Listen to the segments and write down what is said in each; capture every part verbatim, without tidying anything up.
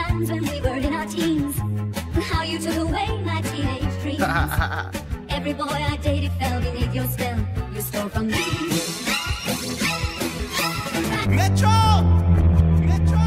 times when we were in our teens. How you took away my teenage dreams. Every boy I dated fell beneath your spell. You stole from me. Metro! Metro!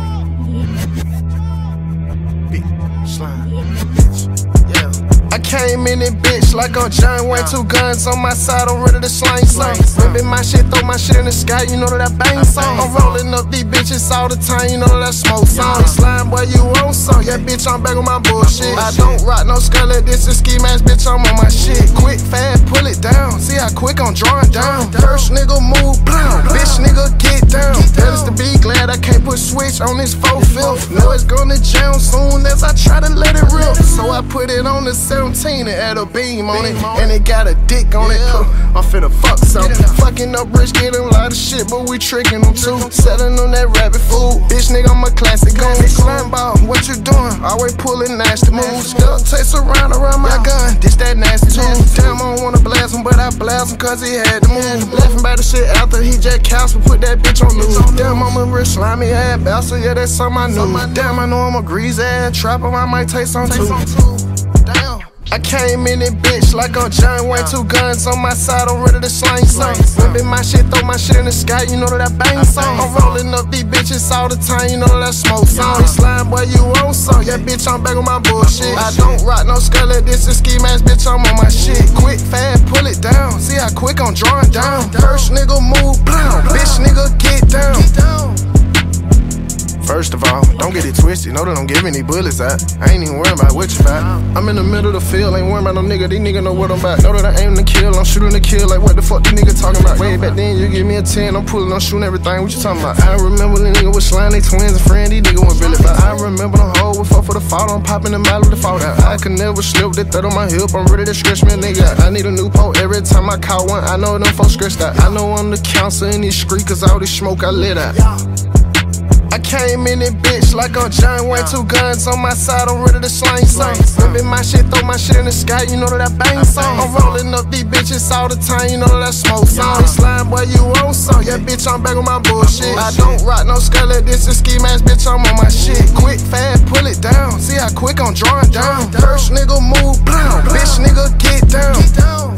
Yeah. Big slime. Yeah. I came in it, bitch, like I'm John Wayne. Two guns on my side, I'm ready to slang some. Ripping my shit, throw my shit in the sky, you know that I bang some. I'm rolling up these bitches all the time, you know that I smoke some. Slime boy, you on some. Yeah, bitch, I'm back on my bullshit. I don't rock no scarlet, this is ski mask, bitch, I'm on my shit. Quick, fast, pull it down. See how quick I'm drawing down. First nigga move, blow. Bitch, nigga, get down. Tell us to be glad I can't put switch on this four-fifth. Know it's gonna jam soon as I try to let it rip. So I put it on the seventeen and add a beam on it. And it got a dick on it. I'm finna fuck something. Fucking up rich, getting a lot of shit, but we tricking them too. Selling on that rabbit food. Bitch, nigga, I'm a classic gun. Slime ball, what you doing? Always pulling nasty moves. Duck takes around around my gun. This that nasty too. Damn, I don't wanna blast him, but I blast him cause he had to move. Laughing about the shit after he just cast me, put that bitch on loose. Damn, I'm a real slimy ass bastard, yeah, that's something I knew. Damn, I know I'm a greasy ass trapper, I might take some too. Damn. I came in it, bitch, like I'm John Wayne. Two guns on my side, I'm ready to slang some. Ripping my shit, throw my shit in the sky, you know that I bang some. I'm rolling up these bitches all the time, you know that I smoke some. Slime boy, you on some. Yeah, bitch, I'm back on my bullshit. I don't rock no scarlet, this is ski mask, bitch, I'm on my shit. Quick, fast, pull it down. See how quick I'm drawing down. First nigga move, blow. Bitch, nigga, get down. First of all, don't get it twisted, know that I'm giving these bullets out. I ain't even worried about what you about. I'm in the middle of the field, ain't worried about no nigga, these niggas know what I'm about. Know that I aim to kill, I'm shooting to kill, like what the fuck these niggas talking about? Way back then, you give me a ten, I'm pulling, I'm shooting everything, what you talking about? I remember the nigga was slime, they twins and friend, these niggas weren't really about. I remember the hoe with fuck for the fault, I'm popping the mile with the fault out. I can never slip, the third on my hip, I'm ready to stretch me a nigga out. I need a new pole every time I caught one, I know them folks stressed out. I know I'm the counselor in these streets, cause all this smoke I lit out. I came in it, bitch, like I'm John Wayne. Two guns on my side, I'm ready to slang some. Ripping my shit, throw my shit in the sky, you know that I bang some. I'm rolling up these bitches all the time, you know that I smoke some. Slime boy, you on some. Yeah, bitch, I'm back on my bullshit. I don't rock no scarlet, this is ski mask, bitch, I'm on my shit. Quick, fast, pull it down. See how quick I'm drawing down. First nigga move, blow. Bitch, nigga, get down.